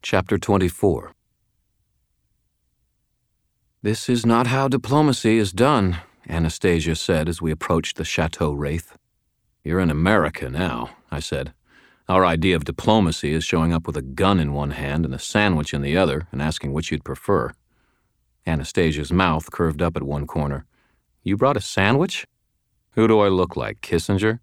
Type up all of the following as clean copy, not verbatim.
Chapter 24. "This is not how diplomacy is done," Anastasia said as we approached the Chateau Wraith. "You're in America now," I said. "Our idea of diplomacy is showing up with a gun in one hand and a sandwich in the other and asking which you'd prefer." Anastasia's mouth curved up at one corner. "You brought a sandwich? Who do I look like, Kissinger?"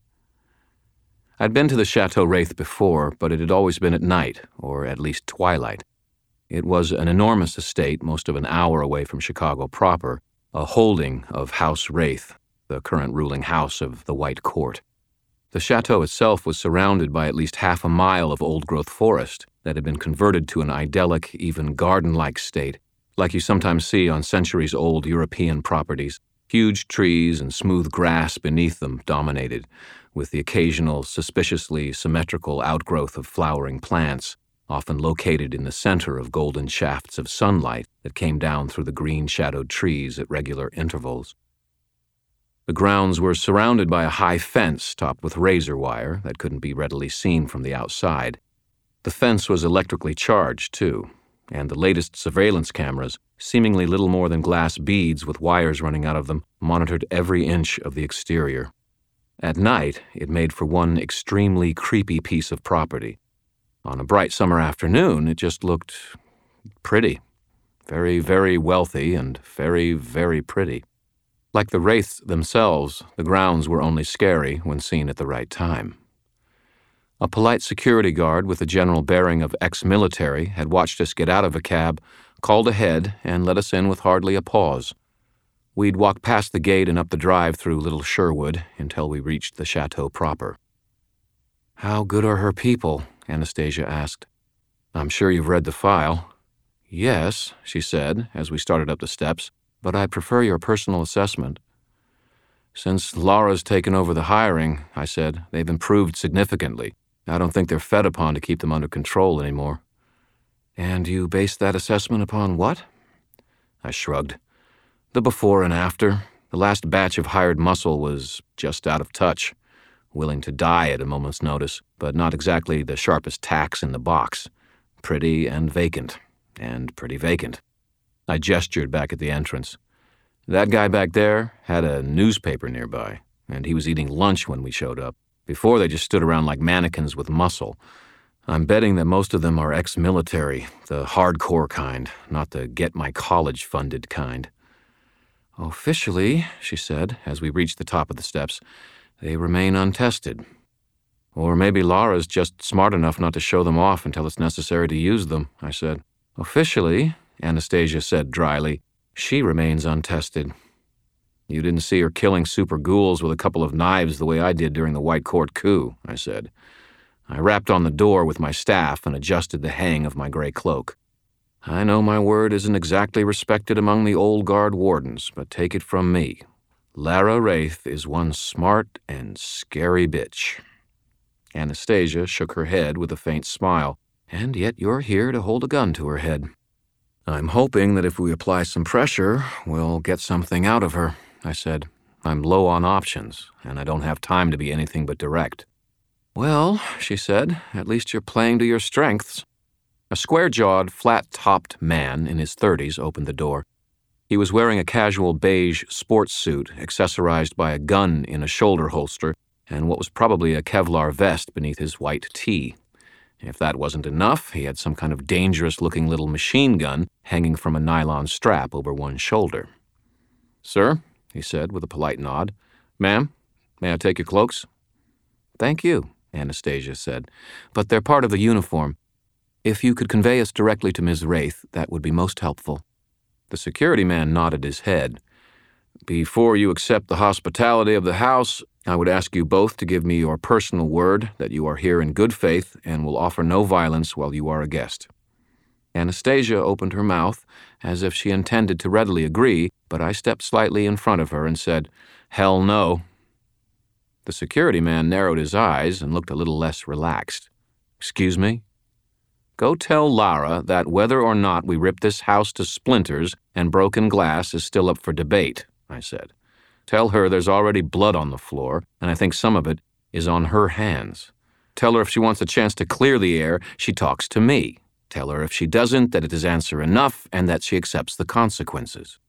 I'd been to the Chateau Wraith before, but it had always been at night, or at least twilight. It was an enormous estate, most of an hour away from Chicago proper, a holding of House Wraith, the current ruling house of the White Court. The chateau itself was surrounded by at least half a mile of old-growth forest that had been converted to an idyllic, even garden-like state, like you sometimes see on centuries-old European properties. Huge trees and smooth grass beneath them dominated, with the occasional suspiciously symmetrical outgrowth of flowering plants, often located in the center of golden shafts of sunlight that came down through the green-shadowed trees at regular intervals. The grounds were surrounded by a high fence topped with razor wire that couldn't be readily seen from the outside. The fence was electrically charged, too, and the latest surveillance cameras, seemingly little more than glass beads with wires running out of them, monitored every inch of the exterior. At night, it made for one extremely creepy piece of property. On a bright summer afternoon, it just looked pretty. Very, very wealthy and very, very pretty. Like the wraiths themselves, the grounds were only scary when seen at the right time. A polite security guard with the general bearing of ex-military had watched us get out of a cab, called ahead, and let us in with hardly a pause. We'd walk past the gate and up the drive through Little Sherwood until we reached the chateau proper. "How good are her people?" Anastasia asked. "I'm sure you've read the file." "Yes," she said as we started up the steps, "but I'd prefer your personal assessment." "Since Laura's taken over the hiring," I said, "they've improved significantly. I don't think they're fed upon to keep them under control anymore." "And you base that assessment upon what?" I shrugged. "The before and after. The last batch of hired muscle was just out of touch, willing to die at a moment's notice, but not exactly the sharpest tacks in the box. Pretty and vacant, and pretty vacant." I gestured back at the entrance. "That guy back there had a newspaper nearby, and he was eating lunch when we showed up. Before, they just stood around like mannequins with muscle. I'm betting that most of them are ex-military, the hardcore kind, not the get-my-college-funded kind." "Officially," she said, as we reached the top of the steps, "they remain untested. Or maybe Laura's just smart enough not to show them off until it's necessary to use them," I said. "Officially," Anastasia said dryly, "she remains untested." "You didn't see her killing super ghouls with a couple of knives the way I did during the White Court coup," I said. I rapped on the door with my staff and adjusted the hang of my gray cloak. "I know my word isn't exactly respected among the old guard wardens, but take it from me. Lara Wraith is one smart and scary bitch." Anastasia shook her head with a faint smile. "And yet you're here to hold a gun to her head." "I'm hoping that if we apply some pressure, we'll get something out of her," I said. "I'm low on options, and I don't have time to be anything but direct." "Well," she said, "at least you're playing to your strengths." A square-jawed, flat-topped man in his 30s opened the door. He was wearing a casual beige sports suit accessorized by a gun in a shoulder holster and what was probably a Kevlar vest beneath his white tee. If that wasn't enough, he had some kind of dangerous-looking little machine gun hanging from a nylon strap over one shoulder. "Sir," he said with a polite nod. "Ma'am, may I take your cloaks?" "Thank you," Anastasia said, "but they're part of the uniform. If you could convey us directly to Ms. Wraith, that would be most helpful." The security man nodded his head. "Before you accept the hospitality of the house, I would ask you both to give me your personal word that you are here in good faith and will offer no violence while you are a guest." Anastasia opened her mouth as if she intended to readily agree, but I stepped slightly in front of her and said, "Hell no." The security man narrowed his eyes and looked a little less relaxed. "Excuse me?" "Go tell Lara that whether or not we rip this house to splinters and broken glass is still up for debate," I said. "Tell her there's already blood on the floor, and I think some of it is on her hands. Tell her if she wants a chance to clear the air, she talks to me. Tell her if she doesn't, that it is answer enough and that she accepts the consequences.